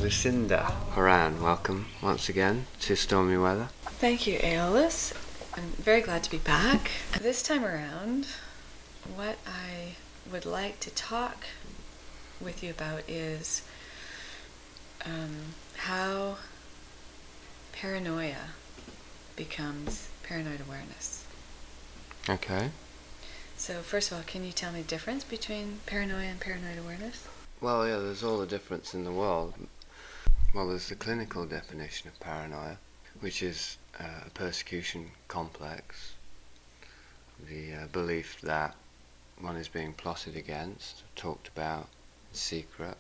Lucinda Horan, welcome once again to Stormy Weather. Thank you, Aeolus. I'm very glad to be back. This time around, what I would like to talk with you about is how paranoia becomes paranoid awareness. Okay. So first of all, can you tell me the difference between paranoia and paranoid awareness? Well, yeah, there's all the difference in the world. Well, there's the clinical definition of paranoia, which is a persecution complex, the belief that one is being plotted against, talked about in secret,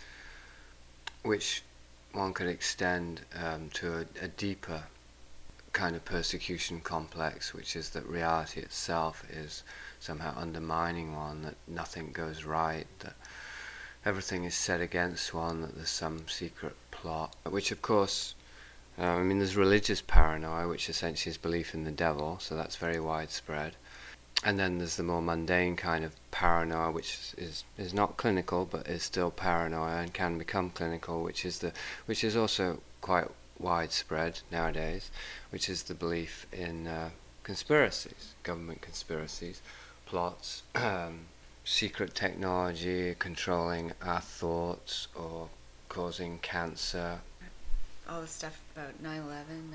which one could extend to a deeper kind of persecution complex, which is that reality itself is somehow undermining one, that nothing goes right, that everything is set against one, that there's some secret plot, which of course, there's religious paranoia, which essentially is belief in the devil, so that's very widespread. And then there's the more mundane kind of paranoia, which is not clinical, but is still paranoia and can become clinical, which is also quite widespread nowadays, which is the belief in conspiracies, government conspiracies, plots, secret technology controlling our thoughts or causing cancer. All the stuff about 9/11,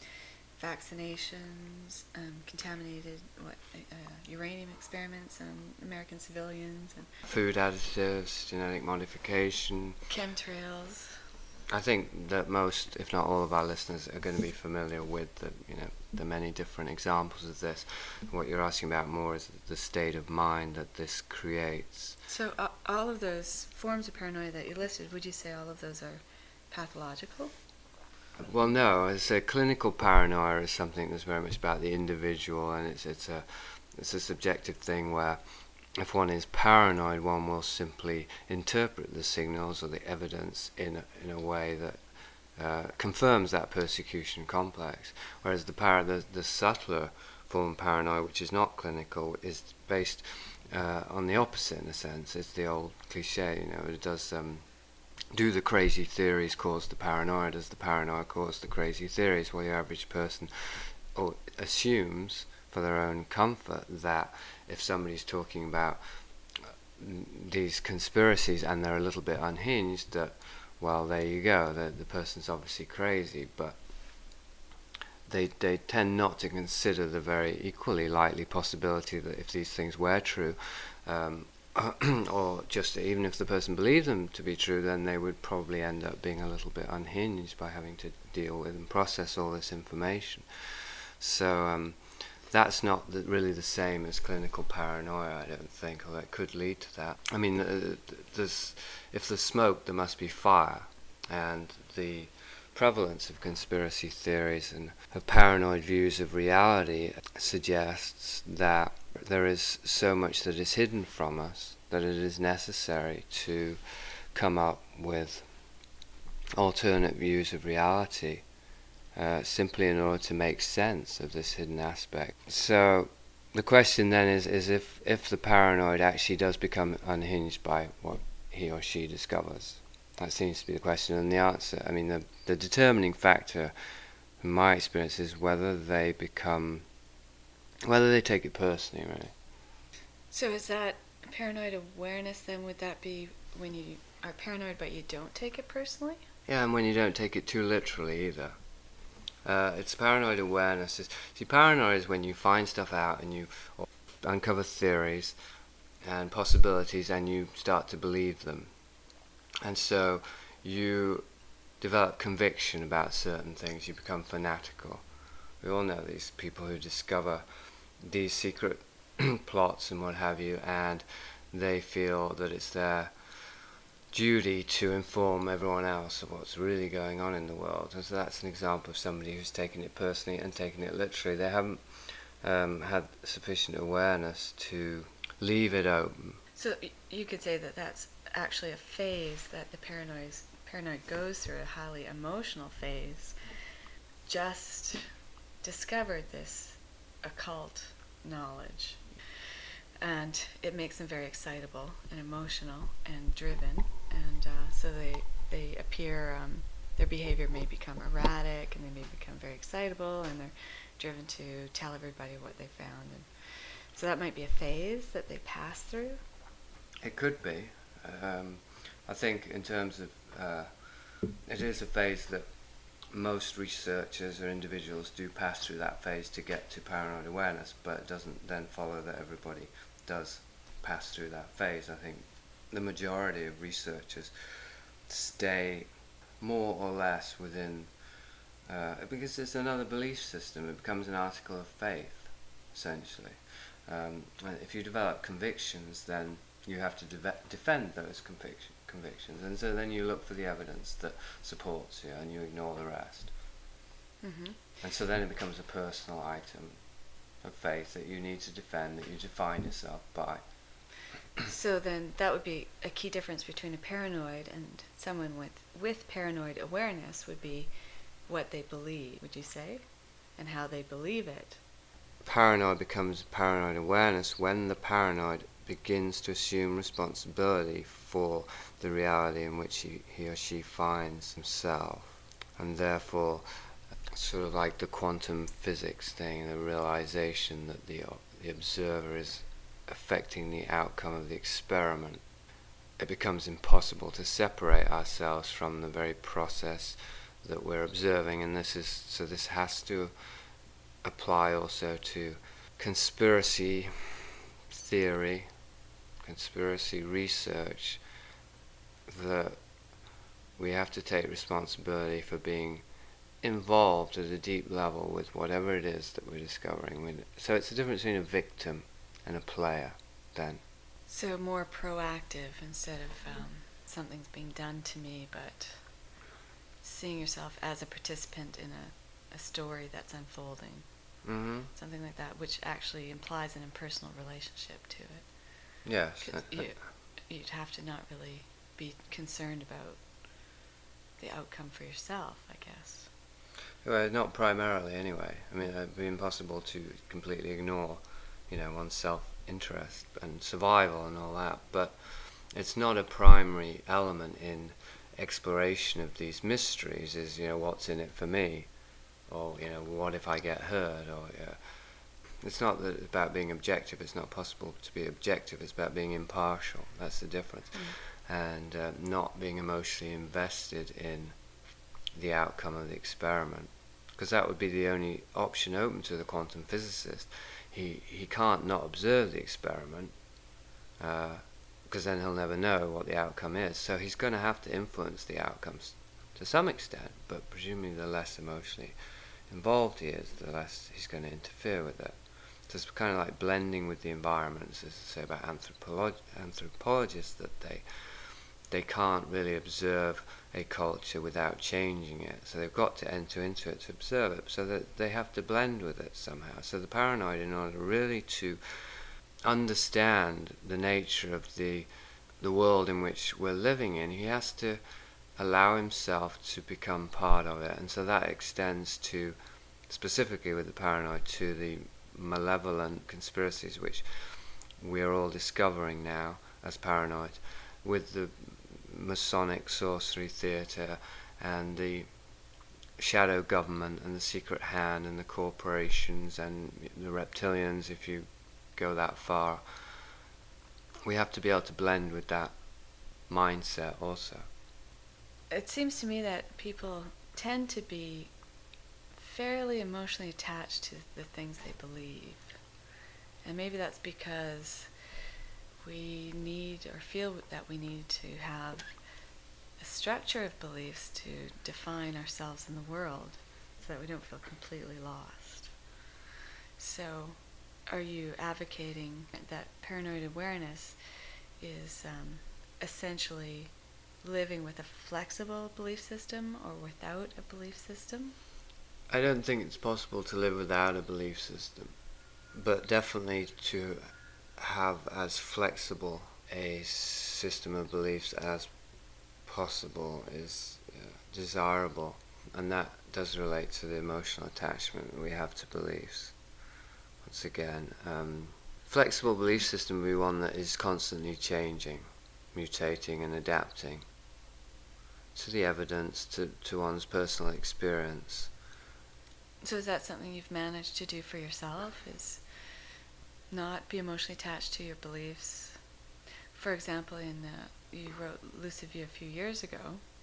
vaccinations, contaminated uranium experiments on American civilians, and Food additives, genetic modification. chemtrails. I think that most, if not all, of our listeners are going to be familiar with the many different examples of this. What you're asking about more is the state of mind that this creates. So all of those forms of paranoia that you listed, would you say all of those are pathological? Well, no. As I say, clinical paranoia is something that's very much about the individual, and it's a subjective thing where if one is paranoid, one will simply interpret the signals or the evidence in a way that confirms that persecution complex. Whereas the subtler form of paranoia, which is not clinical, is based on the opposite in a sense. It's the old cliche, it does. Do the crazy theories cause the paranoia? Does the paranoia cause the crazy theories? Well, your average person assumes, for their own comfort, that if somebody's talking about these conspiracies and they're a little bit unhinged, that, well, there you go, the person's obviously crazy, but they tend not to consider the very equally likely possibility that if these things were true, or just even if the person believed them to be true, then they would probably end up being a little bit unhinged by having to deal with and process all this information. So that's not really the same as clinical paranoia, I don't think, although it could lead to that. If there's smoke, there must be fire, and the prevalence of conspiracy theories and of paranoid views of reality suggests that there is so much that is hidden from us that it is necessary to come up with alternate views of reality, simply in order to make sense of this hidden aspect. So the question then is if the paranoid actually does become unhinged by what he or she discovers. That seems to be the question, and the answer, the determining factor in my experience is whether they take it personally, really. So is that paranoid awareness then? Would that be when you are paranoid but you don't take it personally? Yeah, and when you don't take it too literally either. It's paranoid awareness. Paranoia is when you find stuff out and you uncover theories and possibilities and you start to believe them. And so you develop conviction about certain things. You become fanatical. We all know these people who discover these secret plots and what have you, and they feel that it's their duty to inform everyone else of what's really going on in the world. And so that's an example of somebody who's taken it personally and taken it literally. They haven't had sufficient awareness to leave it open. So you could say that that's actually a phase that the paranoid goes through, a highly emotional phase. Just discovered this occult knowledge, and it makes them very excitable and emotional and driven, and so they appear, their behavior may become erratic, and they may become very excitable, and they're driven to tell everybody what they found. And so that might be a phase that they pass through. It could be. I think in terms of, it is a phase that most researchers or individuals do pass through that phase to get to paranoid awareness, but it doesn't then follow that everybody does pass through that phase. I think the majority of researchers stay more or less within, because it's another belief system. It becomes an article of faith, essentially. If you develop convictions, then you have to defend those convictions, and so then you look for the evidence that supports you, and you ignore the rest. Mm-hmm. And so then it becomes a personal item of faith that you need to defend, that you define yourself by. So then that would be a key difference between a paranoid and someone with paranoid awareness would be what they believe, would you say? And how they believe it. Paranoid becomes paranoid awareness when the paranoid begins to assume responsibility for the reality in which he or she finds himself. And therefore, sort of like the quantum physics thing, the realization that the observer is affecting the outcome of the experiment, it becomes impossible to separate ourselves from the very process that we're observing. And this has to apply also to conspiracy theory, conspiracy research, that we have to take responsibility for being involved at a deep level with whatever it is that we're discovering. So it's the difference between a victim and a player then. So more proactive instead of something's being done to me, but seeing yourself as a participant in a story that's unfolding. Mm-hmm. Something like that, which actually implies an impersonal relationship to it. Yes. You'd have to not really be concerned about the outcome for yourself, I guess. Well, not primarily anyway. I mean, it'd be impossible to completely ignore, one's self-interest and survival and all that, but it's not a primary element in exploration of these mysteries is, what's in it for me, or, what if I get hurt, or, it's not about being objective. It's not possible to be objective. It's about being impartial. That's the difference. And not being emotionally invested in the outcome of the experiment, because that would be the only option open to the quantum physicist. He can't not observe the experiment, because then he'll never know what the outcome is. So he's going to have to influence the outcomes to some extent, but presumably the less emotionally involved he is, the less he's going to interfere with it. So it's kind of like blending with the environment, as I say about anthropologists, that they can't really observe a culture without changing it. So they've got to enter into it to observe it, so that they have to blend with it somehow. So the paranoid, in order really to understand the nature of the world in which we're living in, he has to allow himself to become part of it. And so that extends to, specifically with the paranoid, to the malevolent conspiracies which we are all discovering now as paranoid, with the Masonic sorcery theatre and the shadow government and the secret hand and the corporations and the reptilians, if you go that far. We have to be able to blend with that mindset also. It seems to me that people tend to be fairly emotionally attached to the things they believe. And maybe that's because we need, or feel that we need, to have a structure of beliefs to define ourselves in the world so that we don't feel completely lost. So, are you advocating that paranoid awareness is essentially living with a flexible belief system or without a belief system? I don't think it's possible to live without a belief system, but definitely to have as flexible a system of beliefs as possible is desirable, and that does relate to the emotional attachment we have to beliefs. Once again, flexible belief system would be one that is constantly changing, mutating and adapting to the evidence, to one's personal experience. So is that something you've managed to do for yourself, is not be emotionally attached to your beliefs? For example, you wrote Lucid View a few years ago.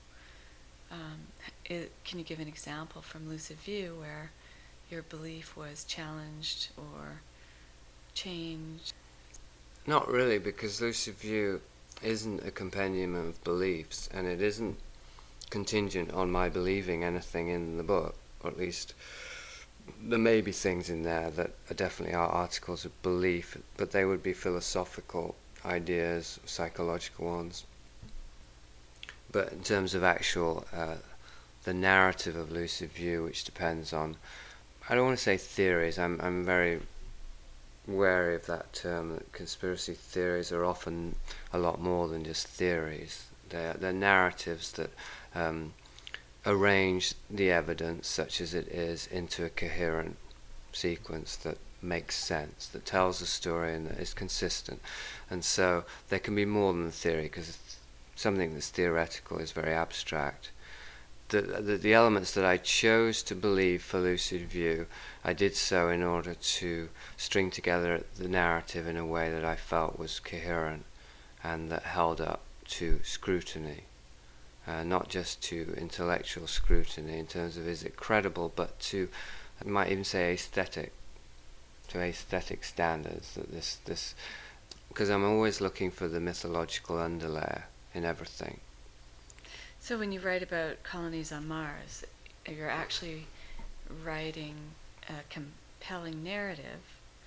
Can you give an example from Lucid View where your belief was challenged or changed? Not really, because Lucid View isn't a compendium of beliefs, and it isn't contingent on my believing anything in the book, or at least there may be things in there that definitely are articles of belief, but they would be philosophical ideas, psychological ones. But in terms of actual the narrative of Lucid View, which depends on, I don't want to say theories, I'm very wary of that term, that conspiracy theories are often a lot more than just theories. They're narratives that arrange the evidence, such as it is, into a coherent sequence that makes sense, that tells a story and that is consistent. And so there can be more than a theory, because something that's theoretical is very abstract. The elements that I chose to believe for Lucid View, I did so in order to string together the narrative in a way that I felt was coherent and that held up to scrutiny. Not just to intellectual scrutiny in terms of is it credible, but to, I might even say, aesthetic standards. That this, because I'm always looking for the mythological underlayer in everything. So when you write about colonies on Mars, you're actually writing a compelling narrative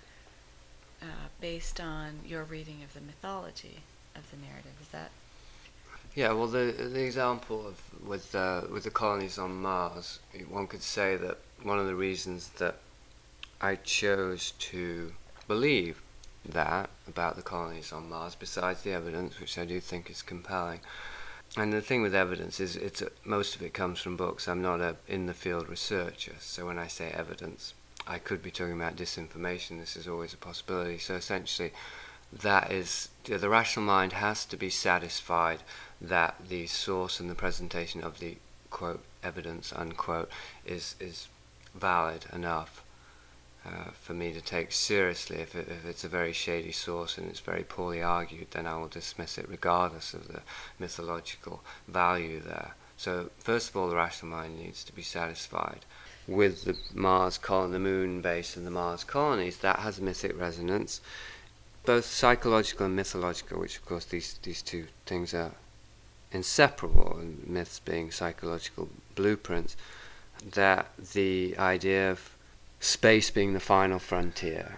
based on your reading of the mythology of the narrative. Is that? Yeah, well, the example of with the colonies on Mars, one could say that one of the reasons that I chose to believe that about the colonies on Mars, besides the evidence, which I do think is compelling, and the thing with evidence is most of it comes from books. I'm not a in-the-field researcher, so when I say evidence, I could be talking about disinformation. This is always a possibility. So essentially, that is, the rational mind has to be satisfied that the source and the presentation of the, quote, evidence, unquote, is valid enough for me to take seriously. If it's a very shady source and it's very poorly argued, then I will dismiss it regardless of the mythological value there. So first of all, the rational mind needs to be satisfied with the Mars colony, the moon base and the Mars colonies. That has mythic resonance, both psychological and mythological, which of course these two things are inseparable, and myths being psychological blueprints, that the idea of space being the final frontier,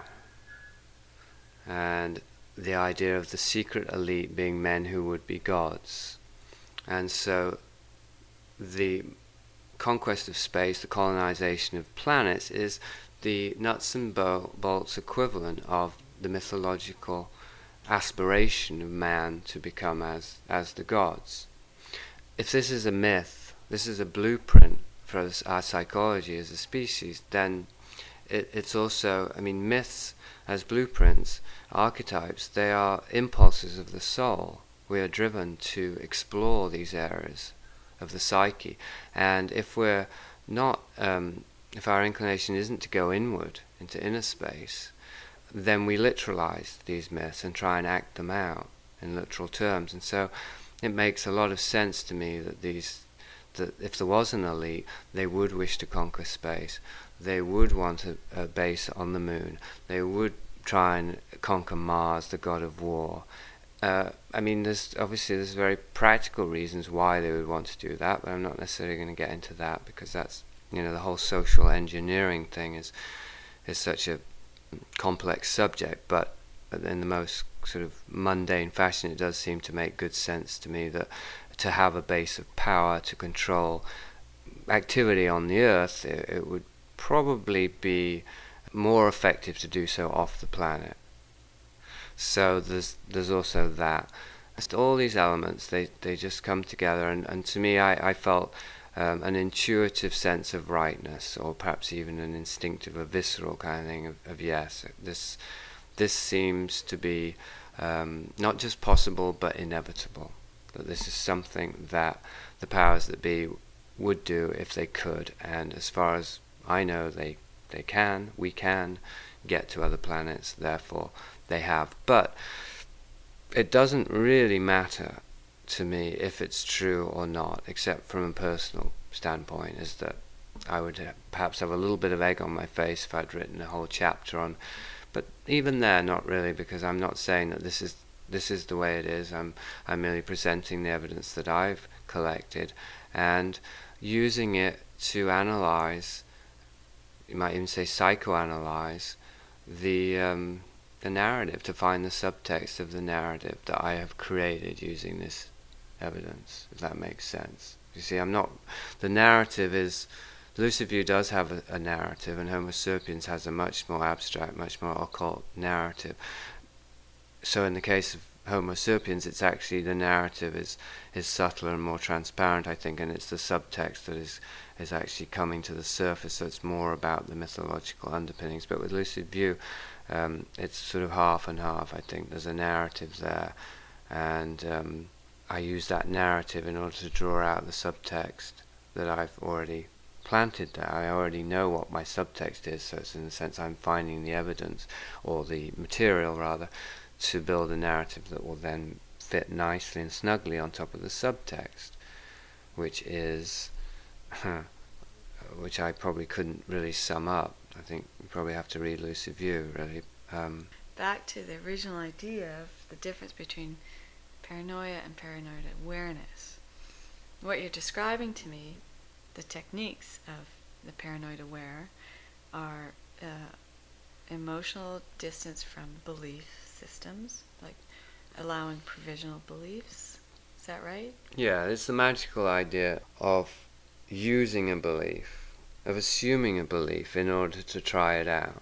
and the idea of the secret elite being men who would be gods. And so the conquest of space, the colonization of planets, is the nuts and bolts equivalent of the mythological aspiration of man to become as the gods. If this is a myth, this is a blueprint for our psychology as a species, then it's also, I mean, myths as blueprints, archetypes, they are impulses of the soul. We are driven to explore these areas of the psyche, and if we're not, if our inclination isn't to go inward into inner space, then we literalize these myths and try and act them out in literal terms. And so it makes a lot of sense to me that that if there was an elite, they would wish to conquer space. They would want a base on the moon. They would try and conquer Mars, the god of war. I mean, there's very practical reasons why they would want to do that, but I'm not necessarily going to get into that, because that's, the whole social engineering thing is such a complex subject. But in the most sort of mundane fashion, it does seem to make good sense to me that to have a base of power to control activity on the Earth, it would probably be more effective to do so off the planet. So there's also that. All these elements, they just come together, and to me, I felt an intuitive sense of rightness, or perhaps even an instinctive, a visceral kind of thing of yes, this seems to be not just possible but inevitable. that this is something that the powers that be would do if they could, and as far as I know, we can get to other planets, therefore they have. But it doesn't really matter to me if it's true or not, except from a personal standpoint, is that I would perhaps have a little bit of egg on my face if I'd written a whole chapter on, but even there, not really, because I'm not saying that this is the way it is. I'm merely presenting the evidence that I've collected and using it to analyze, you might even say psychoanalyze, the narrative, to find the subtext of the narrative that I have created using this evidence, if that makes sense. You see, the narrative is, Lucid View does have a narrative, and Homo sapiens has a much more abstract, much more occult narrative. So in the case of Homo sapiens, it's actually, the narrative is subtler and more transparent, I think, and it's the subtext that is actually coming to the surface, so it's more about the mythological underpinnings. But with Lucid View, it's sort of half and half, I think. There's a narrative there, and I use that narrative in order to draw out the subtext that I've already planted there. I already know what my subtext is, so it's, in a sense, I'm finding the evidence, or the material rather, to build a narrative that will then fit nicely and snugly on top of the subtext, which is which I probably couldn't really sum up. I think you probably have to read Lucid View, really. Back to the original idea of the difference between paranoia and paranoid awareness. What you're describing to me, the techniques of the paranoid aware, are emotional distance from belief systems, like allowing provisional beliefs. Is that right? Yeah, it's the magical idea of using a belief, of assuming a belief in order to try it out.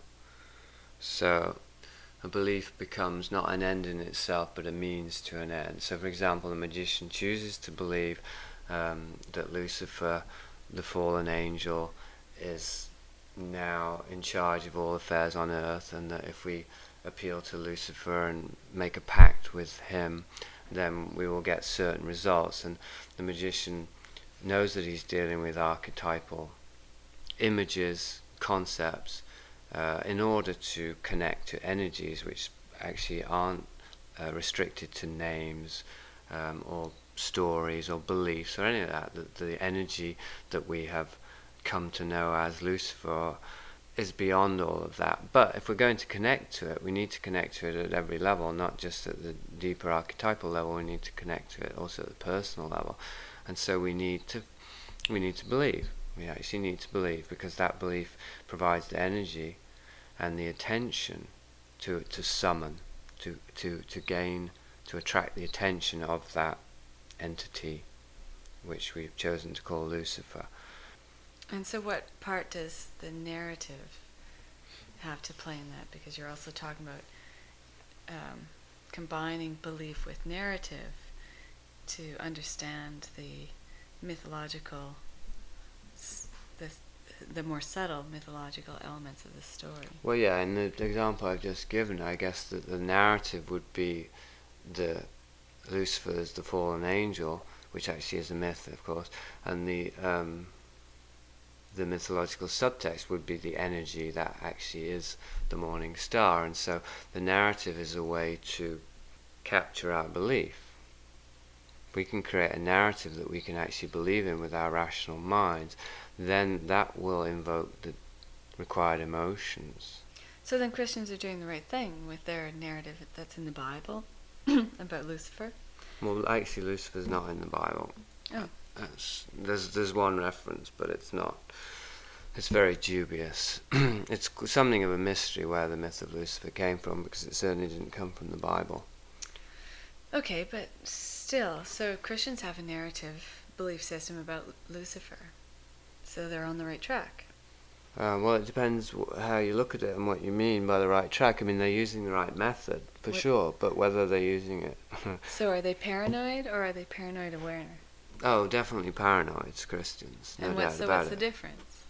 So a belief becomes not an end in itself, but a means to an end. So, for example, a magician chooses to believe that Lucifer, the fallen angel, is now in charge of all affairs on earth, and that if we appeal to Lucifer and make a pact with him, then we will get certain results. And the magician knows that he's dealing with archetypal images, concepts, in order to connect to energies which actually aren't restricted to names or stories or beliefs or any of that. The energy that we have come to know as Lucifer is beyond all of that. But if we're going to connect to it, we need to connect to it at every level, not just at the deeper archetypal level. We need to connect to it also at the personal level. And so we need to believe. We actually need to believe, because that belief provides the energy and the attention to summon, to gain, to attract the attention of that entity which we've chosen to call Lucifer. And so what part does the narrative have to play in that? Because you're also talking about combining belief with narrative to understand the mythological, the more subtle mythological elements of the story. Well, yeah, in the example I've just given, I guess that the narrative would be the Lucifer as the fallen angel, which actually is a myth, of course, and the mythological subtext would be the energy that actually is the morning star. And so the narrative is a way to capture our belief. If we can create a narrative that we can actually believe in with our rational minds, then that will invoke the required emotions. So then Christians are doing the right thing with their narrative that's in the Bible about Lucifer? Well, actually Lucifer's not in the Bible. Oh. There's one reference, but it's not. It's very dubious. It's something of a mystery where the myth of Lucifer came from, because it certainly didn't come from the Bible. Okay, but still, so Christians have a narrative belief system about Lucifer, so they're on the right track. Well, it depends how you look at it and what you mean by the right track. I mean, they're using the right method, for sure, but whether they're using it... So are they paranoid, or are they paranoid aware? Oh, definitely paranoids, Christians. No and doubt about it. what's the difference?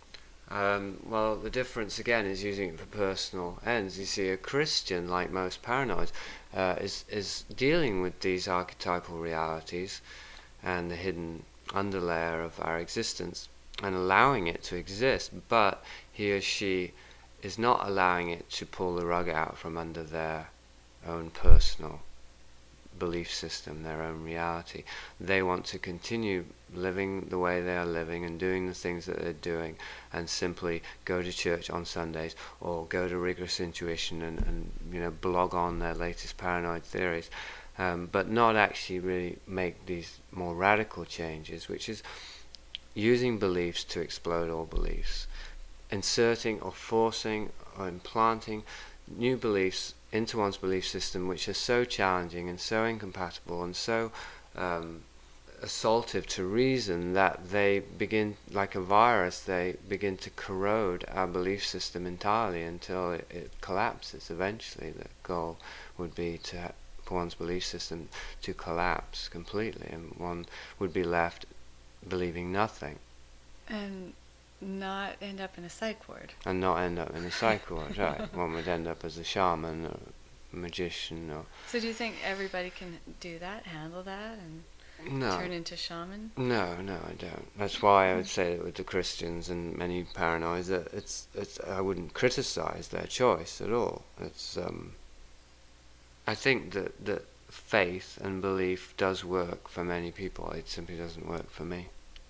Well, the difference again is using it for personal ends. You see, a Christian, like most paranoids, is dealing with these archetypal realities and the hidden underlayer of our existence and allowing it to exist, but he or she is not allowing it to pull the rug out from under their own personal belief system, their own reality. They want to continue living the way they are living and doing the things that they're doing, and simply go to church on Sundays or go to Rigorous Intuition and blog on their latest paranoid theories, but not actually really make these more radical changes, which is using beliefs to explode all beliefs, inserting or forcing or implanting new beliefs into one's belief system, which are so challenging and so incompatible and so assaultive to reason that they begin, like a virus, they begin to corrode our belief system entirely until it collapses. Eventually, the goal would be for one's belief system to collapse completely, and one would be left believing nothing. And not end up in a psych ward. And not end up in a psych ward, right. One would end up as a shaman or a magician. So do you think everybody can do that, handle that, and turn into shaman? No, I don't. That's why I would say that with the Christians and many paranoids that it's I wouldn't criticize their choice at all. It's I think that faith and belief does work for many people. It simply doesn't work for me.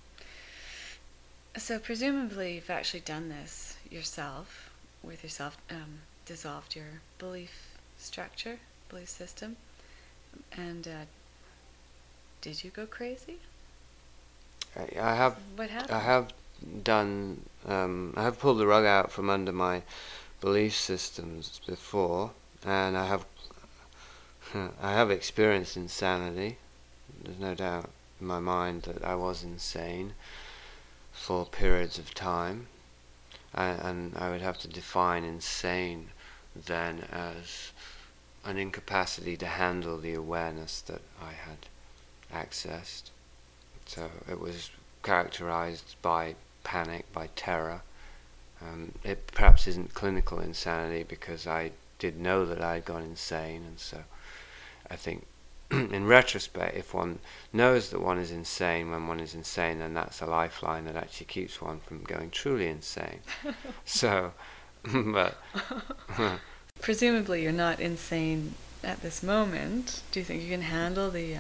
So presumably you've actually done this dissolved your belief structure, belief system, and did you go crazy? I have. What happened? I have done. I have pulled the rug out from under my belief systems before, and I have experienced insanity. There's no doubt in my mind that I was insane for periods of time, and I would have to define insane then as an incapacity to handle the awareness that I had accessed. So it was characterized by panic, by terror. It perhaps isn't clinical insanity because I did know that I had gone insane, and so I think in retrospect, if one knows that one is insane when one is insane, then that's a lifeline that actually keeps one from going truly insane. So, but presumably you're not insane at this moment. Do you think you can handle the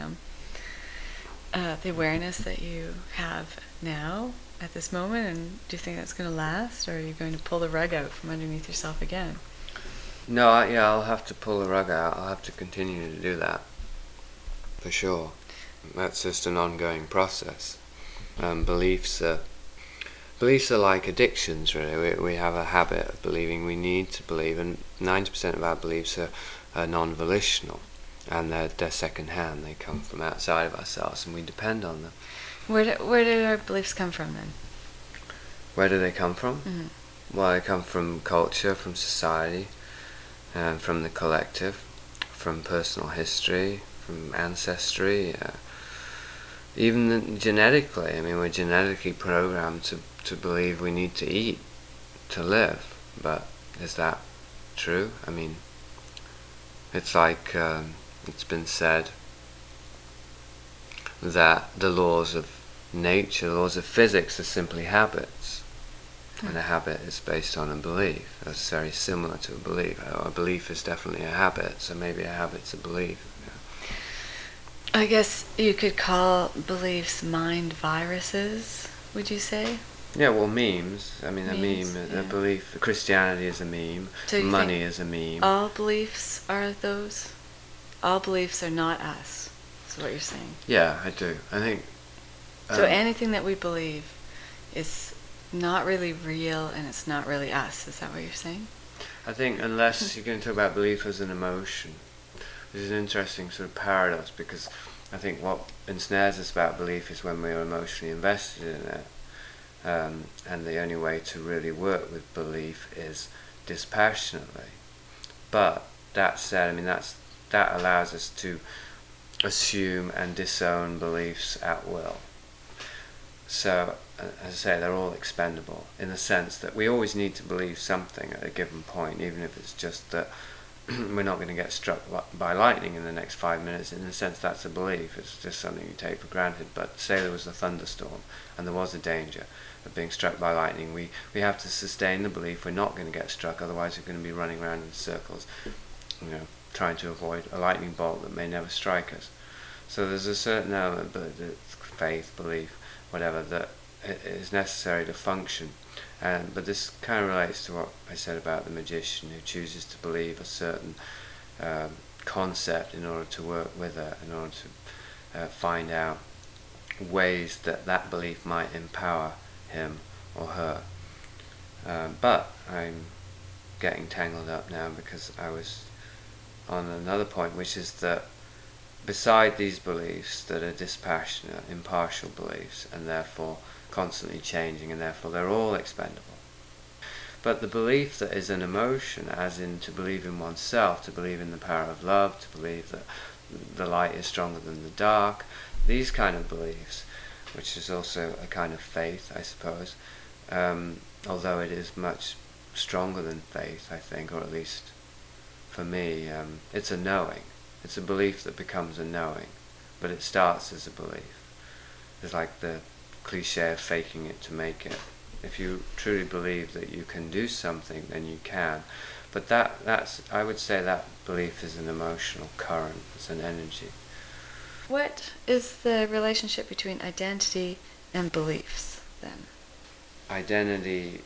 awareness that you have now at this moment, and do you think that's going to last, or are you going to pull the rug out from underneath yourself again? No, I'll have to pull the rug out. I'll have to continue to do that. For sure. That's just an ongoing process. Beliefs are like addictions, really. We have a habit of believing we need to believe, and 90% of our beliefs are non-volitional, and they're second-hand. They come from outside of ourselves, and we depend on them. Where do our beliefs come from, then? Where do they come from? Mm-hmm. Well, they come from culture, from society, from the collective, from personal history, from ancestry, even genetically. I mean, we're genetically programmed to believe we need to eat to live, but is that true? I mean, it's like it's been said that the laws of nature, the laws of physics, are simply habits. And a habit is based on a belief. That's very similar to a belief. A belief is definitely a habit, so maybe a habit's a belief. Yeah. I guess you could call beliefs mind viruses, would you say? Yeah, well, memes. I mean, Memes, a meme, yeah. a belief. Christianity is a meme. So you Money think is a meme. all beliefs are those? All beliefs are not us, is what you're saying. Yeah, I do. I think. So anything that we believe is not really real, and it's not really us. Is that what you're saying? I think unless you're going to talk about belief as an emotion, which is an interesting sort of paradox, because I think what ensnares us about belief is when we're emotionally invested in it. And the only way to really work with belief is dispassionately. But that said, I mean, that allows us to assume and disown beliefs at will. So, as I say, they're all expendable in the sense that we always need to believe something at a given point, even if it's just that we're not going to get struck by lightning in the next 5 minutes. In a sense, that's a belief. It's just something you take for granted. But say there was a thunderstorm and there was a danger of being struck by lightning, we have to sustain the belief we're not going to get struck, otherwise we're going to be running around in circles, trying to avoid a lightning bolt that may never strike us. So there's a certain element, faith, belief, whatever, that is necessary to function. But this kind of relates to what I said about the magician who chooses to believe a certain concept in order to work with it, in order to find out ways that that belief might empower him or her. But I'm getting tangled up now because I was on another point, which is that beside these beliefs that are dispassionate, impartial beliefs, and therefore constantly changing, and therefore they're all expendable. But the belief that is an emotion, as in to believe in oneself, to believe in the power of love, to believe that the light is stronger than the dark, these kind of beliefs, which is also a kind of faith, I suppose, although it is much stronger than faith, I think, or at least for me, it's a knowing. It's a belief that becomes a knowing, but it starts as a belief. It's like the cliche of faking it to make it. If you truly believe that you can do something, then you can. But that's I would say that belief is an emotional current. It's an energy. What is the relationship between identity and beliefs, then? Identity,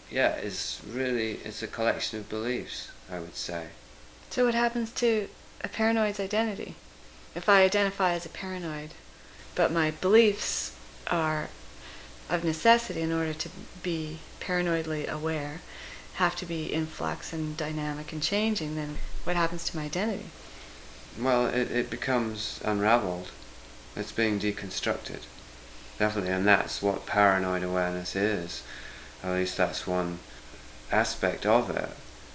it's a collection of beliefs, I would say. So what happens to a paranoid's identity? If I identify as a paranoid, but my beliefs are of necessity in order to be paranoidly aware, have to be in flux and dynamic and changing, then what happens to my identity? Well, it becomes unraveled. It's being deconstructed. Definitely, and that's what paranoid awareness is. At least that's one aspect of it.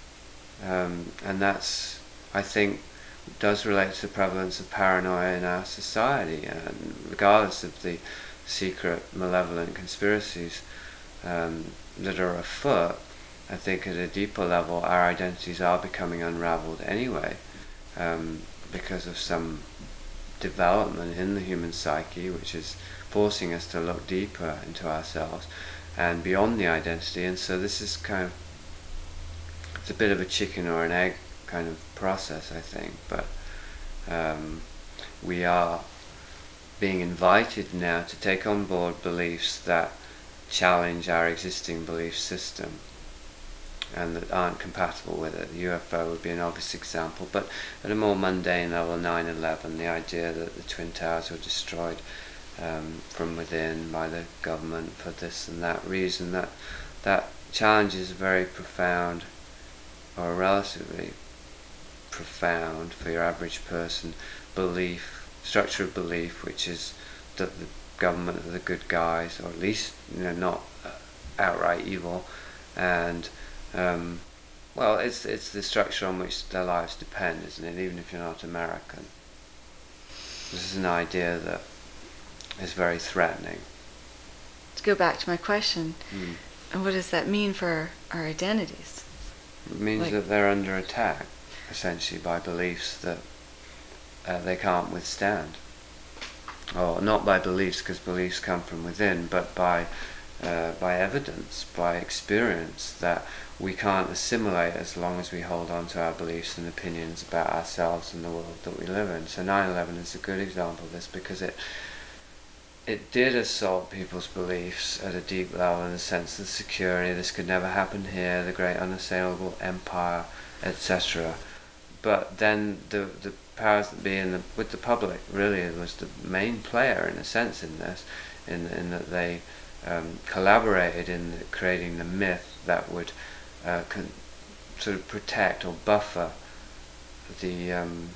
And that's, I think, does relate to the prevalence of paranoia in our society, and regardless of the secret, malevolent conspiracies that are afoot, I think at a deeper level our identities are becoming unraveled anyway, because of some development in the human psyche which is forcing us to look deeper into ourselves and beyond the identity. And so this is it's a bit of a chicken or an egg kind of process, I think, but we are being invited now to take on board beliefs that challenge our existing belief system and that aren't compatible with it. The UFO would be an obvious example, but at a more mundane level, 9/11, the idea that the Twin Towers were destroyed from within by the government for this and that reason, that challenges a very profound, or relatively profound for your average person, structure of belief, which is that the government are the good guys, or at least not outright evil, and it's the structure on which their lives depend, isn't it? Even if you're not American, this is an idea that is very threatening. To go back to my question, and what does that mean for our identities? It means that they're under attack, essentially, by beliefs that they can't withstand. Or not by beliefs, because beliefs come from within, but by evidence, by experience that we can't assimilate as long as we hold on to our beliefs and opinions about ourselves and the world that we live in. So 9/11 is a good example of this, because it did assault people's beliefs at a deep level, in the sense of security, this could never happen here, the great unassailable empire, etc. But then the powers that be with the public really was the main player in a sense in this, in that they collaborated in creating the myth that would sort of protect or buffer the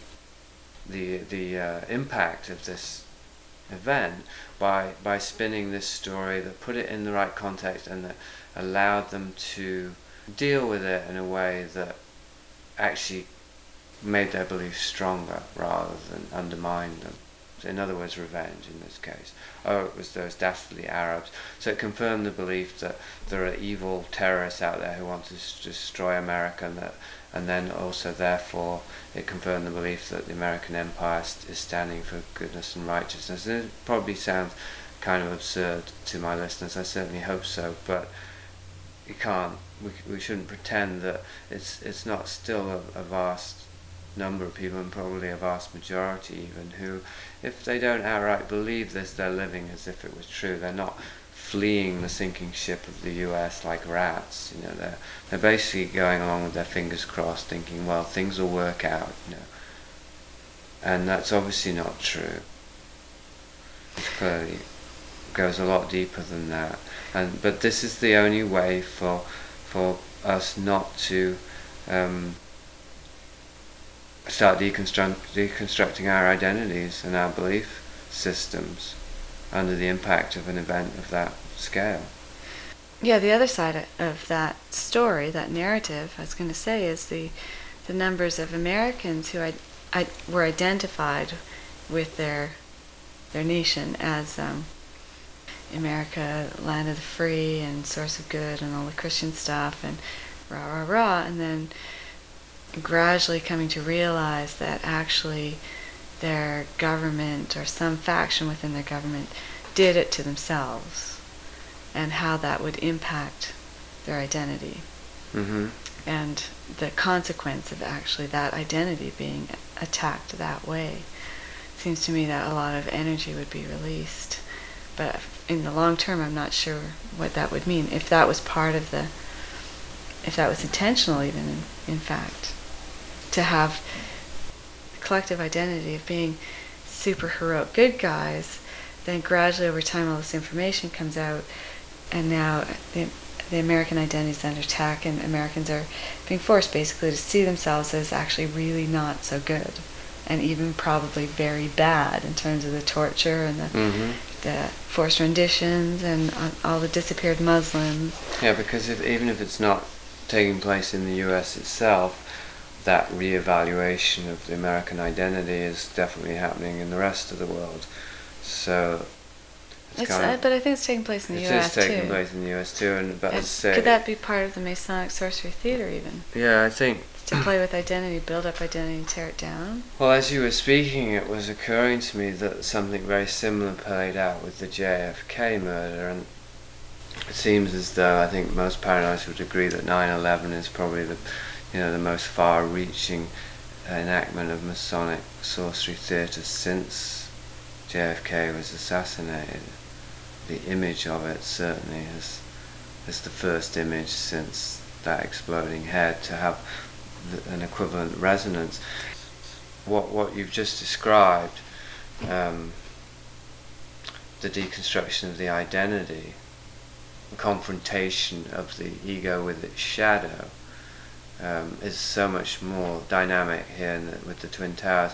impact of this event by spinning this story that put it in the right context and that allowed them to deal with it in a way that actually made their beliefs stronger rather than undermine them. In other words, revenge in this case. Oh, it was those dastardly Arabs. So it confirmed the belief that there are evil terrorists out there who want to destroy America, and then also, therefore, it confirmed the belief that the American empire is standing for goodness and righteousness. And it probably sounds kind of absurd to my listeners. I certainly hope so, but you can't. We shouldn't pretend that it's not still a vast number of people, and probably a vast majority even, who, if they don't outright believe this, they're living as if it was true. They're not fleeing the sinking ship of the US like rats. They're basically going along with their fingers crossed, thinking, well, things will work out. And that's obviously not true. It clearly goes a lot deeper than that. But this is the only way for us not to start deconstructing our identities and our belief systems under the impact of an event of that scale. Yeah, the other side of that story, that narrative, I was going to say, is the numbers of Americans who were identified with their nation as America, land of the free and source of good and all the Christian stuff and rah, rah, rah, and then gradually coming to realize that actually their government or some faction within their government did it to themselves, and how that would impact their identity. Mm-hmm. And the consequence of actually that identity being attacked that way. It seems to me that a lot of energy would be released. But in the long term, I'm not sure what that would mean. If that was part of if that was intentional even, in fact, to have the collective identity of being super heroic good guys, then gradually over time all this information comes out, and now the American identity is under attack, and Americans are being forced basically to see themselves as actually really not so good, and even probably very bad in terms of the torture and the forced renditions and all the disappeared Muslims. Yeah, because even if it's not taking place in the US itself, that re-evaluation of the American identity is definitely happening in the rest of the world. So but I think it's taking place in the US too. It is taking place in the US too, could that be part of the Masonic sorcery theater even? Yeah, I think to play with identity, build up identity, and tear it down. Well, as you were speaking, it was occurring to me that something very similar played out with the JFK murder, and it seems as though I think most paranoids would agree that 9/11 is probably the most far-reaching enactment of Masonic sorcery theatre since JFK was assassinated. The image of it certainly is the first image since that exploding head to have an equivalent resonance. What you've just described, the deconstruction of the identity, the confrontation of the ego with its shadow, is so much more dynamic here with the Twin Towers,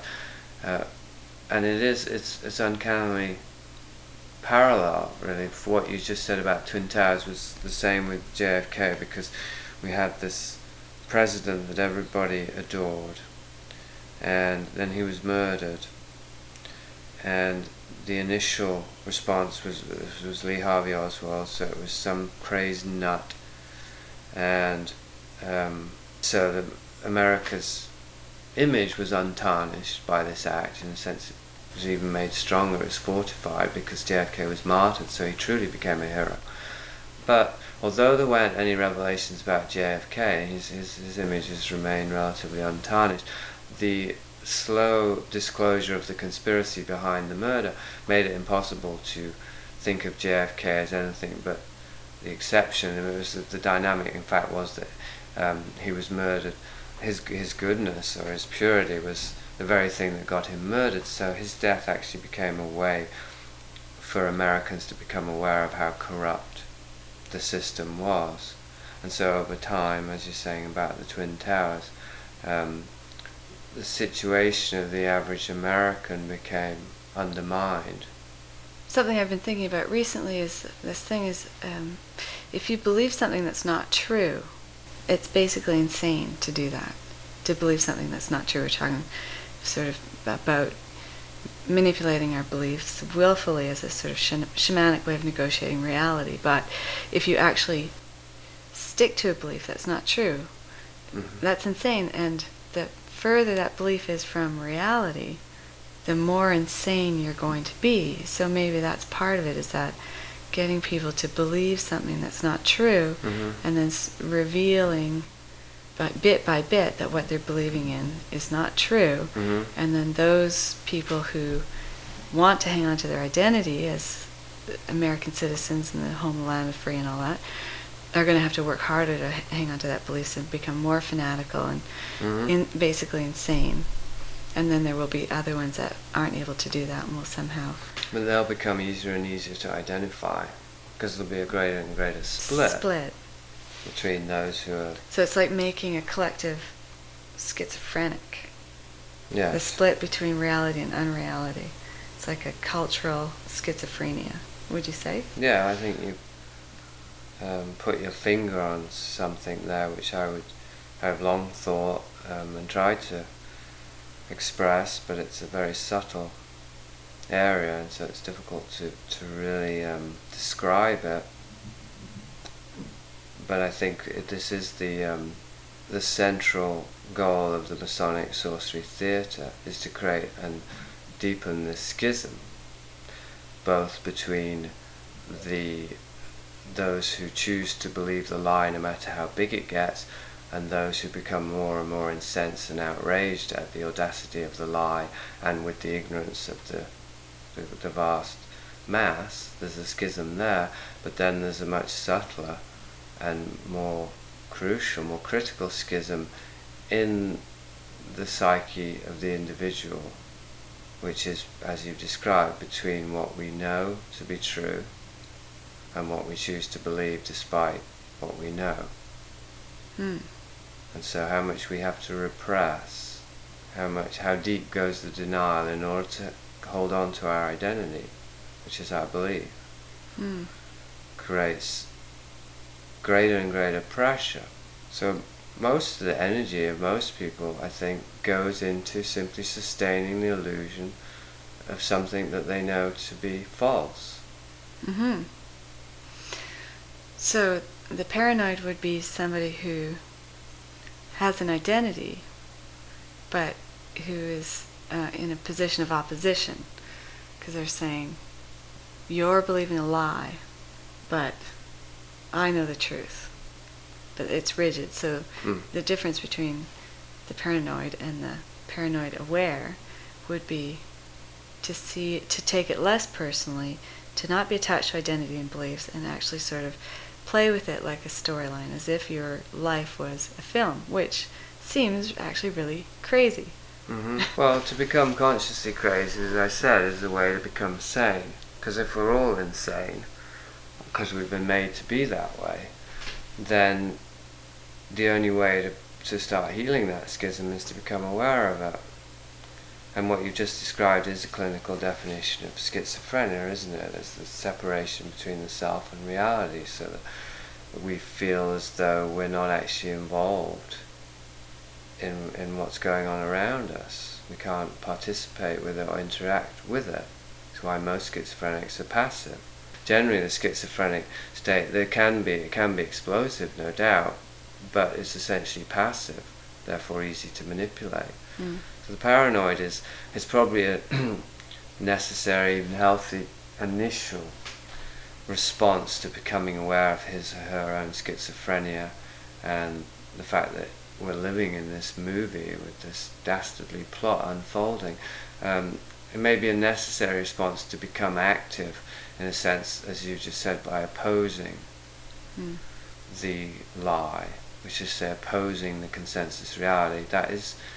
and it's uncannily parallel, really. For what you just said about Twin Towers was the same with JFK, because we had this president that everybody adored, and then he was murdered, and the initial response was Lee Harvey Oswald, so it was some crazed nut, and so America's image was untarnished by this act. In a sense, it was even made stronger, it was fortified, because JFK was martyred, so he truly became a hero. But although there weren't any revelations about JFK, his image has remained relatively untarnished. The slow disclosure of the conspiracy behind the murder made it impossible to think of JFK as anything but the exception. It was the dynamic, in fact, was that he was murdered. His goodness or his purity was the very thing that got him murdered. So his death actually became a way for Americans to become aware of how corrupt the system was. And so over time, as you're saying about the Twin Towers, the situation of the average American became undermined. Something I've been thinking about recently is this thing is, if you believe something that's not true, it's basically insane to do that, to believe something that's not true. We're talking sort of about manipulating our beliefs willfully as a sort of shamanic way of negotiating reality. But if you actually stick to a belief that's not true, that's insane. And the further that belief is from reality, the more insane you're going to be. So maybe that's part of it, is that getting people to believe something that's not true, and then revealing bit by bit that what they're believing in is not true. And then those people who want to hang on to their identity as American citizens in the home of the land of free and all that are going to have to work harder to hang on to that belief and become more fanatical and basically insane. And then there will be other ones that aren't able to do that and will somehow... But they'll become easier and easier to identify, because there'll be a greater and greater split between those who are... So it's like making a collective schizophrenic. Yes. The split between reality and unreality. It's like a cultural schizophrenia, would you say? Yeah, I think you put your finger on something there, which I have long thought and tried to express, but it's a very subtle area, and so it's difficult to really describe it. But I think this is the central goal of the Masonic Sorcery Theatre, is to create and deepen this schism, both between those who choose to believe the lie no matter how big it gets, and those who become more and more incensed and outraged at the audacity of the lie and with the ignorance of the vast mass. There's a schism there, but then there's a much subtler and more crucial, more critical schism in the psyche of the individual, which is, as you've described, between what we know to be true and what we choose to believe despite what we know. And so how much we have to repress, how deep goes the denial in order to hold on to our identity, which is our belief, creates greater and greater pressure. So most of the energy of most people, I think, goes into simply sustaining the illusion of something that they know to be false. So the paranoid would be somebody who has an identity, but who is in a position of opposition, because they're saying, you're believing a lie, but I know the truth. But it's rigid. So the difference between the paranoid and the paranoid aware would be to take it less personally, to not be attached to identity and beliefs, and actually sort of play with it like a storyline, as if your life was a film, which seems actually really crazy. Well, to become consciously crazy, as I said, is the way to become sane. Because if we're all insane, because we've been made to be that way, then the only way to start healing that schism is to become aware of it. And what you've just described is a clinical definition of schizophrenia, isn't it? It's the separation between the self and reality, so that we feel as though we're not actually involved in what's going on around us. We can't participate with it or interact with it. That's why most schizophrenics are passive. Generally, the schizophrenic state, it can be explosive, no doubt, but it's essentially passive, therefore easy to manipulate. So the paranoid is probably a necessary, even healthy initial response to becoming aware of his or her own schizophrenia, and the fact that we're living in this movie with this dastardly plot unfolding. It may be a necessary response to become active, in a sense, as you just said, by opposing the lie, which is, say, opposing the consensus reality. That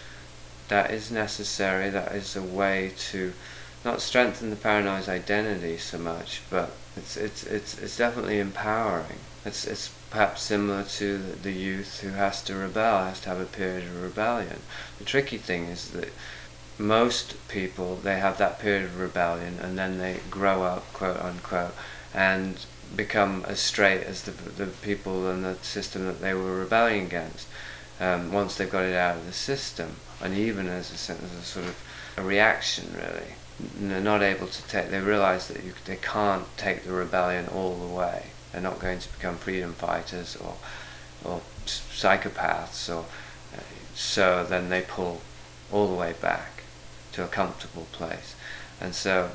is necessary. That is a way to not strengthen the paranoid's identity so much, but it's definitely empowering. It's perhaps similar to the youth who has to rebel, has to have a period of rebellion. The tricky thing is that most people, they have that period of rebellion, and then they grow up, quote unquote, and become as straight as the people and the system that they were rebelling against, once they've got it out of the system, and even as a sort of a reaction, really. they're not able to take. They realize that they can't take the rebellion all the way. They're not going to become freedom fighters or psychopaths, or so then they pull all the way back to a comfortable place, and so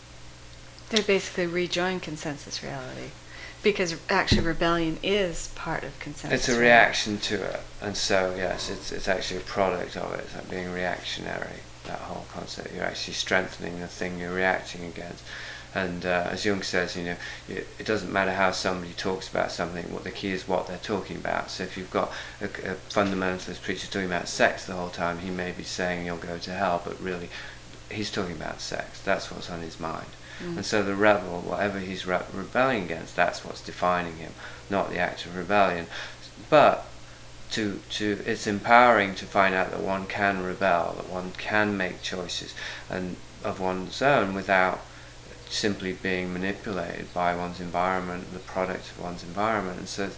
they basically rejoin consensus reality, because actually rebellion is part of consensus. It's a reaction to it, and so yes, it's actually a product of it. It's like being reactionary. That whole concept, you're actually strengthening the thing you're reacting against. And as Jung says, it doesn't matter how somebody talks about something, what the key is what they're talking about. So if you've got a fundamentalist preacher talking about sex the whole time, he may be saying you'll go to hell, but really he's talking about sex. That's what's on his mind. And so the rebel, whatever he's rebelling against, that's what's defining him, not the act of rebellion. But it's empowering to find out that one can rebel, that one can make choices and of one's own without simply being manipulated by one's environment, the product of one's environment. And so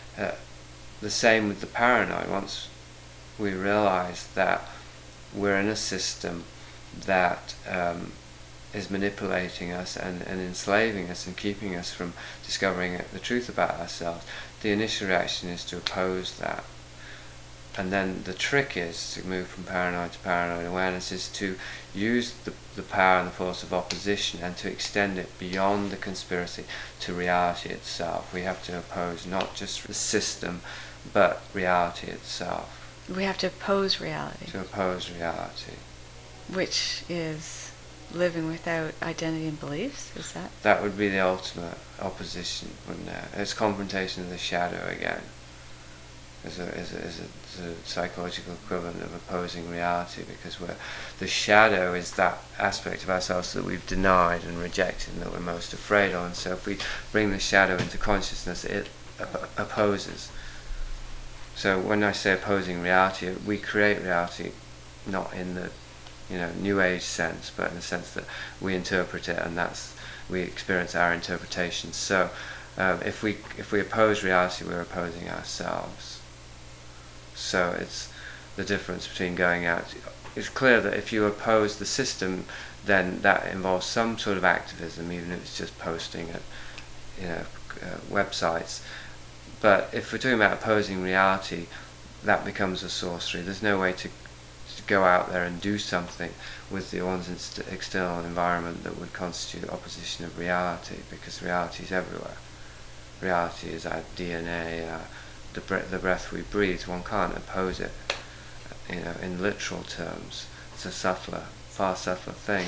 the same with the paranoid. Once we realize that we're in a system that is manipulating us and enslaving us and keeping us from discovering the truth about ourselves, the initial reaction is to oppose that. And then the trick is to move from paranoid to paranoid awareness, is to use the power and the force of opposition and to extend it beyond the conspiracy to reality itself. We have to oppose not just the system, but reality itself. We have to oppose reality. To oppose reality. Which is living without identity and beliefs, is that? That would be the ultimate opposition, wouldn't it? It's confrontation of the shadow again. As a psychological equivalent of opposing reality, because the shadow is that aspect of ourselves that we've denied and rejected and that we're most afraid of. And so if we bring the shadow into consciousness, it opposes. So when I say opposing reality, we create reality not in the New Age sense, but in the sense that we interpret it, and we experience our interpretation. So if we oppose reality, we're opposing ourselves. So it's the difference between going out. It's clear that if you oppose the system, then that involves some sort of activism, even if it's just posting at websites. But if we're talking about opposing reality, that becomes a sorcery. There's no way to go out there and do something with one's external environment that would constitute opposition of reality, because reality is everywhere. Reality is our DNA, the breath we breathe. One can't oppose it, in literal terms. It's a far subtler thing.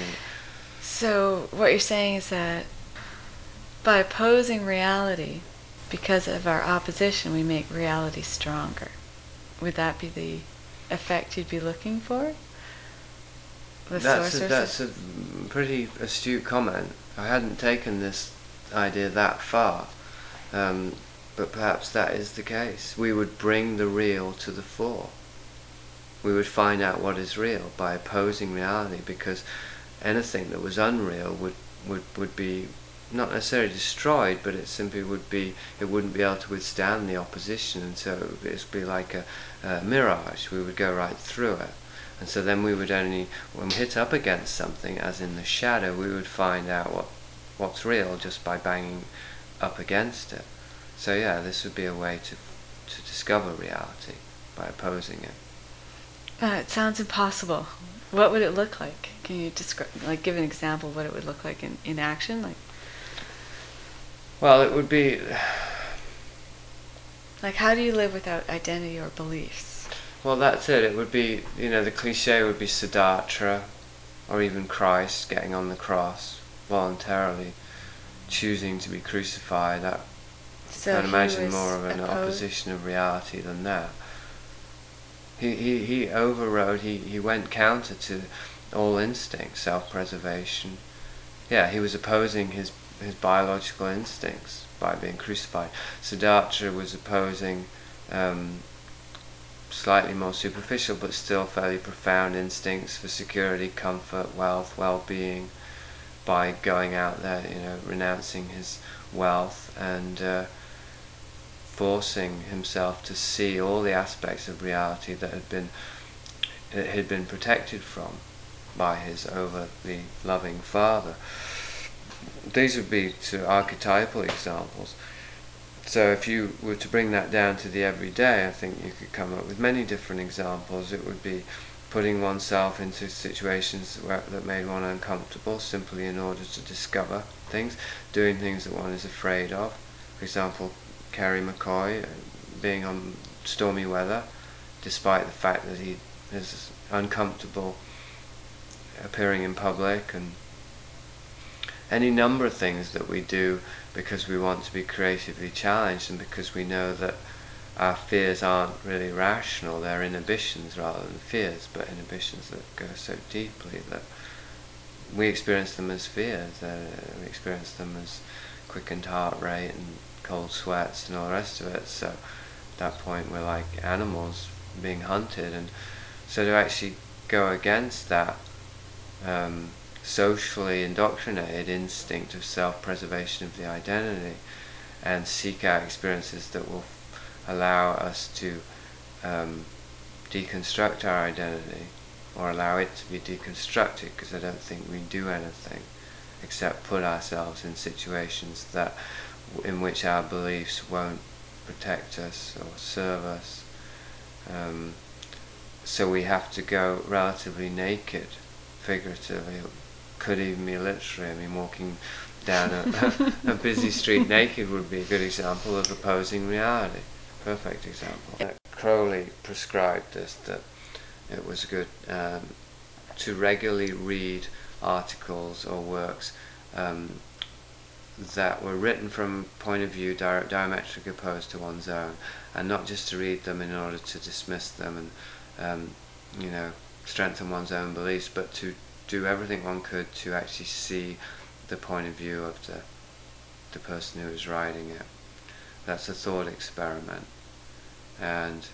So what you're saying is that by opposing reality, because of our opposition, we make reality stronger. Would that be the effect you'd be looking for? That's a pretty astute comment. I hadn't taken this idea that far. But perhaps that is the case. We would bring the real to the fore. We would find out what is real by opposing reality, because anything that was unreal would be not necessarily destroyed, but it simply wouldn't be able to withstand the opposition, and so it would be like a mirage. We would go right through it. And so then we would only, when we hit up against something, as in the shadow, we would find out what's real just by banging up against it. So yeah, this would be a way to discover reality, by opposing it. It sounds impossible. What would it look like? Can you give an example of what it would look like in action? Well, it would be... how do you live without identity or beliefs? Well, that's it. It would be, the cliche would be Siddhartha, or even Christ getting on the cross, voluntarily choosing to be crucified. That, so I'd imagine more of an opposition of reality than that. He overrode, he went counter to all instinct, self-preservation. Yeah, he was opposing his biological instincts by being crucified. Siddhartha was opposing slightly more superficial but still fairly profound instincts for security, comfort, wealth, well-being, by going out there, renouncing his wealth and forcing himself to see all the aspects of reality that had been protected from by his overly loving father. These would be sort of archetypal examples. So if you were to bring that down to the everyday, I think you could come up with many different examples. It would be putting oneself into situations that made one uncomfortable simply in order to discover things, doing things that one is afraid of. For example, Kerry McCoy being on stormy weather, despite the fact that he is uncomfortable appearing in public, and any number of things that we do because we want to be creatively challenged and because we know that our fears aren't really rational, they're inhibitions rather than fears, but inhibitions that go so deeply that we experience them as fears. We experience them as quickened heart rate and cold sweats and all the rest of it. So at that point we're like animals being hunted, and so to actually go against that socially indoctrinated instinct of self-preservation of the identity and seek out experiences that will allow us to deconstruct our identity, or allow it to be deconstructed, because I don't think we do anything except put ourselves in situations in which our beliefs won't protect us or serve us. So we have to go relatively naked, figuratively, could even be literally. I mean, walking down a busy street naked would be a good example of opposing reality. Perfect example. Crowley prescribed this, that it was good to regularly read articles or works that were written from a point of view diametrically opposed to one's own, and not just to read them in order to dismiss them and strengthen one's own beliefs, but to do everything one could to actually see the point of view of the person who is writing it. That's a thought experiment, and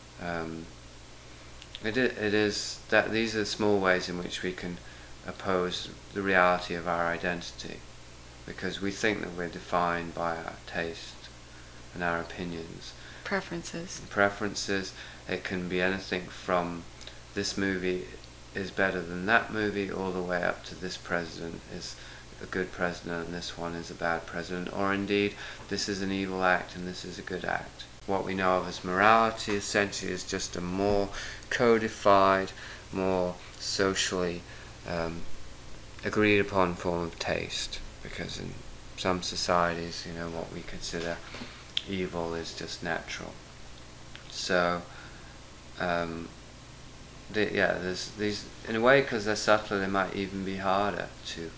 it is that these are the small ways in which we can oppose the reality of our identity, because we think that we're defined by our taste and our opinions. Preferences. It can be anything from this movie is better than that movie, all the way up to this president is a good president and this one is a bad president, or indeed this is an evil act and this is a good act. What we know of as morality essentially is just a more codified, more socially agreed upon form of taste, because in some societies, what we consider evil is just natural. So there's these, in a way, because they're subtler, they might even be harder to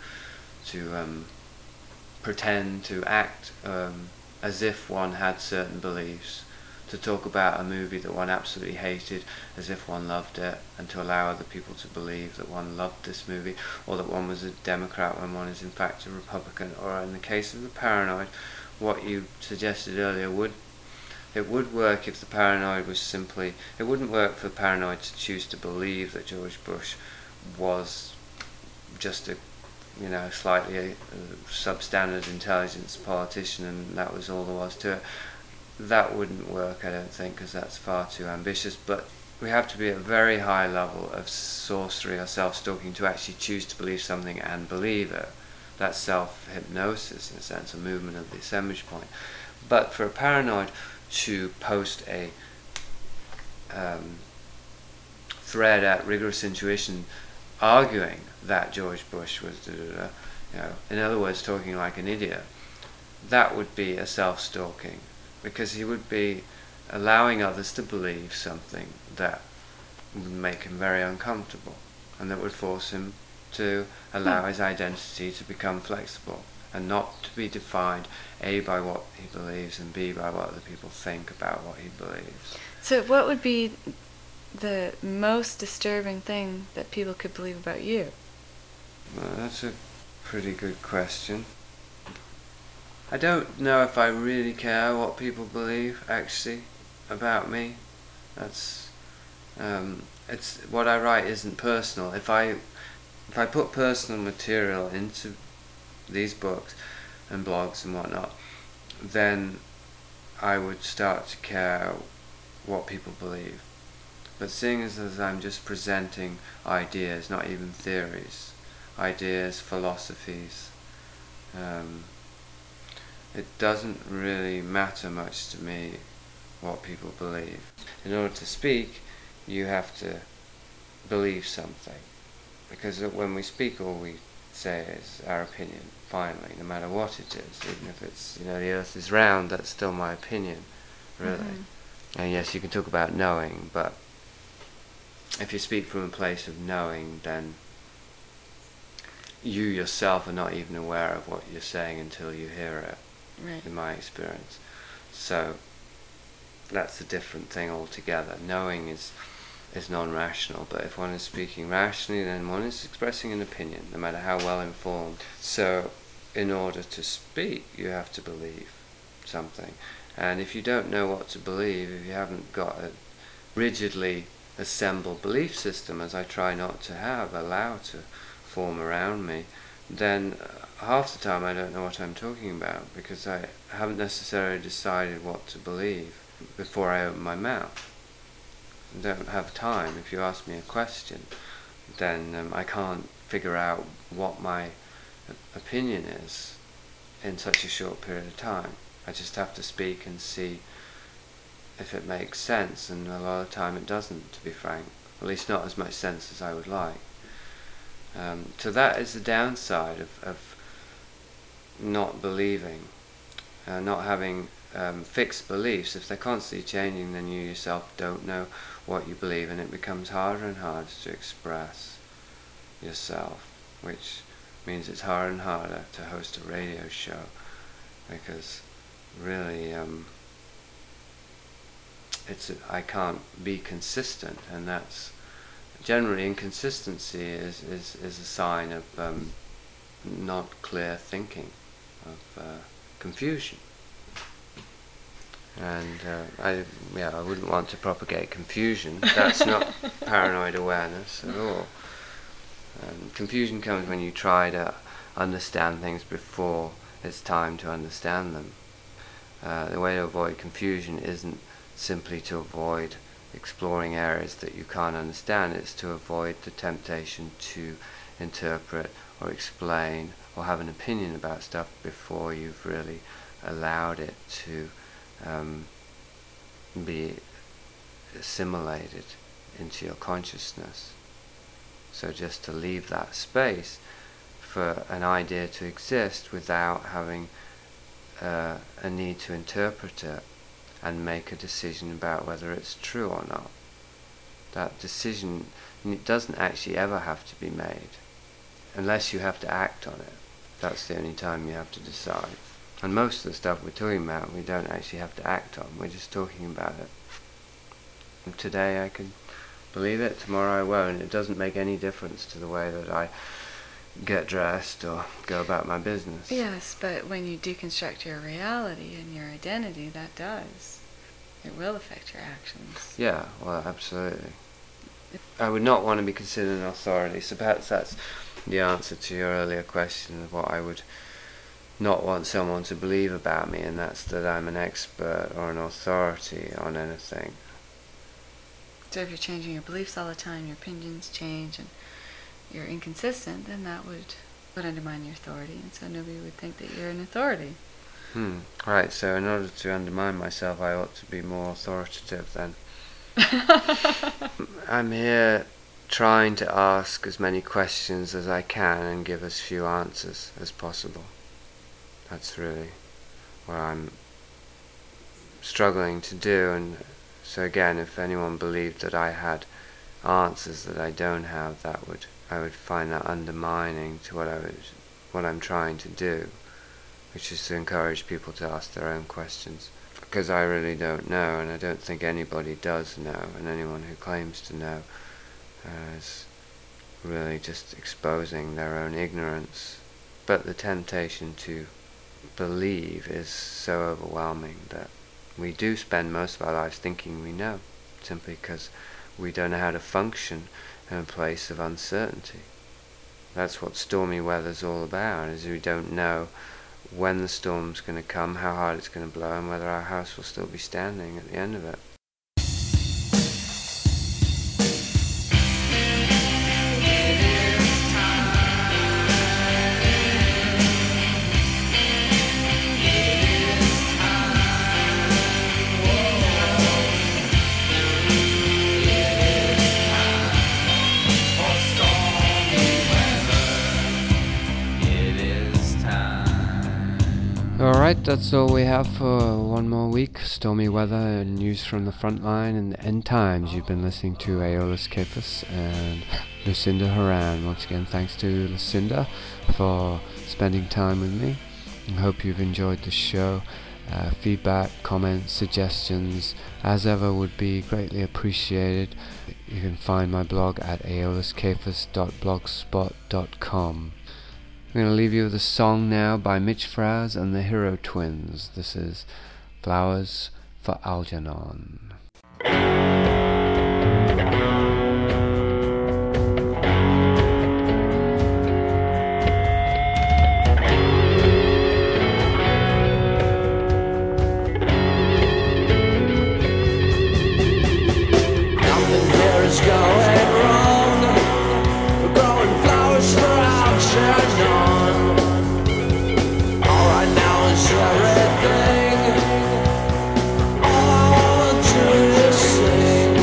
pretend to act as if one had certain beliefs, to talk about a movie that one absolutely hated as if one loved it, and to allow other people to believe that one loved this movie, or that one was a Democrat when one is in fact a Republican. Or in the case of the paranoid, what you suggested earlier it would work if the paranoid was simply, it wouldn't work for the paranoid to choose to believe that George Bush was just a slightly substandard intelligence politician and that was all there was to it. That wouldn't work, I don't think, because that's far too ambitious. But we have to be at a very high level of sorcery or self-stalking to actually choose to believe something and believe it. That's self-hypnosis, in a sense, a movement of the assemblage point. But for a paranoid to post a thread at Rigorous Intuition arguing that George Bush was in other words, talking like an idiot, that would be a self-stalking, because he would be allowing others to believe something that would make him very uncomfortable, and that would force him to allow his identity to become flexible and not to be defined A, by what he believes, and B, by what other people think about what he believes. So what would be the most disturbing thing that people could believe about you? Well, that's a pretty good question. I don't know if I really care what people believe, actually, about me. That's it's what I write isn't personal. If I put personal material into these books and blogs and whatnot, then I would start to care what people believe. But seeing as I'm just presenting ideas, not even theories, ideas, philosophies, it doesn't really matter much to me what people believe. In order to speak, you have to believe something. Because when we speak, all we say is our opinion, finally, no matter what it is. Even if it's, the earth is round, that's still my opinion, really. Mm-hmm. And yes, you can talk about knowing, but if you speak from a place of knowing, then you yourself are not even aware of what you're saying until you hear it, right. In my experience. So that's a different thing altogether. Knowing is non-rational, but if one is speaking rationally, then one is expressing an opinion, no matter how well informed. So in order to speak, you have to believe something. And if you don't know what to believe, if you haven't got a rigidly assembled belief system, as I try not to have, allow to form around me, then half the time I don't know what I'm talking about, because I haven't necessarily decided what to believe before I open my mouth. I don't have time. If you ask me a question, then I can't figure out what my opinion is in such a short period of time. I just have to speak and see if it makes sense, and a lot of the time it doesn't, to be frank. At least not as much sense as I would like. So that is the downside of not believing, not having fixed beliefs. If they're constantly changing, then you yourself don't know what you believe, and it becomes harder and harder to express yourself, which means it's harder and harder to host a radio show, because really I can't be consistent, and that's generally inconsistency is a sign of not clear thinking, of confusion. And I wouldn't want to propagate confusion. That's not paranoid awareness at all. Confusion comes when you try to understand things before it's time to understand them. The way to avoid confusion isn't simply to avoid exploring areas that you can't understand. It's to avoid the temptation to interpret or explain or have an opinion about stuff before you've really allowed it to be assimilated into your consciousness. So just to leave that space for an idea to exist without having a need to interpret it and make a decision about whether it's true or not. That decision doesn't actually ever have to be made, unless you have to act on it. That's the only time you have to decide. And most of the stuff we're talking about, we don't actually have to act on. We're just talking about it. And today I can believe it, tomorrow I won't. It doesn't make any difference to the way that I get dressed or go about my business. Yes, but when you deconstruct your reality and your identity, that does. It will affect your actions. Yeah, well, absolutely. I would not want to be considered an authority, so perhaps that's the answer to your earlier question of what I would not want someone to believe about me, and that's that I'm an expert or an authority on anything. So if you're changing your beliefs all the time, your opinions change, and you're inconsistent, then that would undermine your authority, and so nobody would think that you're an authority. Right, so in order to undermine myself, I ought to be more authoritative then. I'm here trying to ask as many questions as I can and give as few answers as possible. That's really what I'm struggling to do, and so again, if anyone believed that I had answers that I don't have, I would find that undermining to what I'm trying to do, which is to encourage people to ask their own questions. Because I really don't know, and I don't think anybody does know, and anyone who claims to know is really just exposing their own ignorance. But the temptation to believe is so overwhelming that we do spend most of our lives thinking we know, simply because we don't know how to function in a place of uncertainty. That's what stormy weather's all about, is we don't know when the storm's going to come, how hard it's going to blow, and whether our house will still be standing at the end of it. Alright, that's all we have for one more week. Stormy weather and news from the front line and the end times. You've been listening to Aeolus Capus and Lucinda Horan. Once again, thanks to Lucinda for spending time with me. I hope you've enjoyed the show. Feedback, comments, suggestions, as ever, would be greatly appreciated. You can find my blog at aeoluscapus.blogspot.com. I'm going to leave you with a song now by Mitch Fraz and the Hero Twins. This is Flowers for Algernon. Nothing here is going wrong. We're growing flowers for Algernon. Everything, all I wanna do is sing.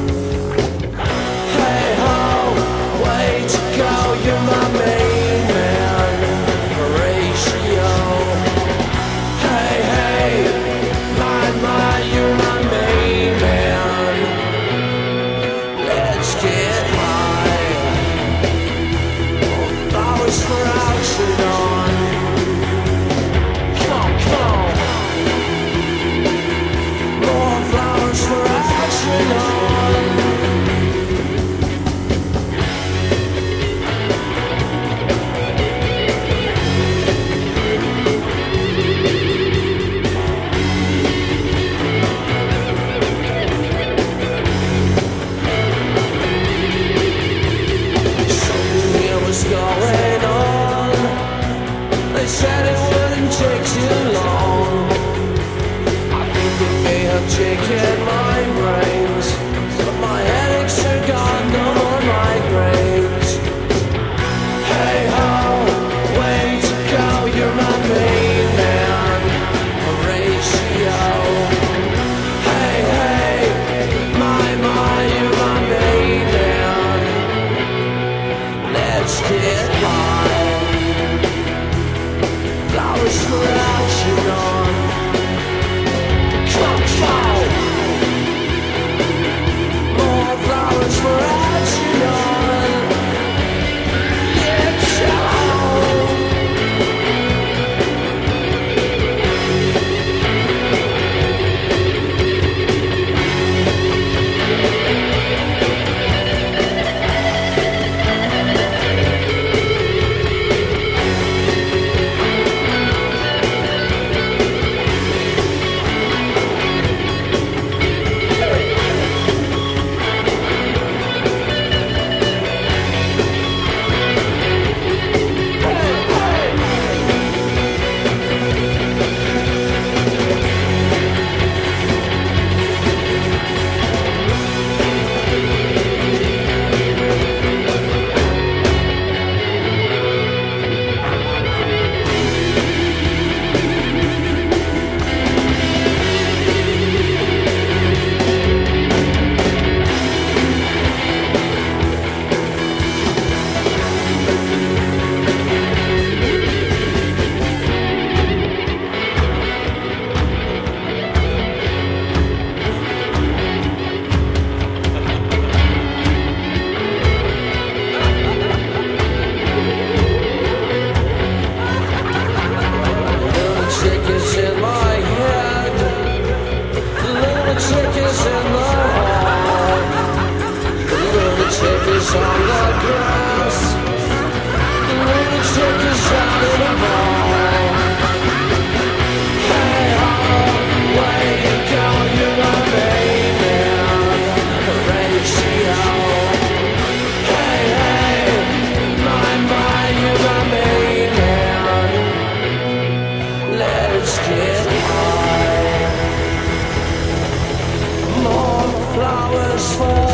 Hey ho, way to go, you're my main man, Horatio. Hey hey, my, you're my main man. Let's get high. Flowers for Algernon. Going on. They said it wouldn't take too long. I think it may have taken my brains, but my headaches are gone, no more migraines. Hey ho, way to go, you're my main man, Horatio. Hey hey, my, you're my main man. Let's get high. Flowers for Algernon. Come on. More flowers for Algernon. Yeah, come on. Let's get high. More flowers for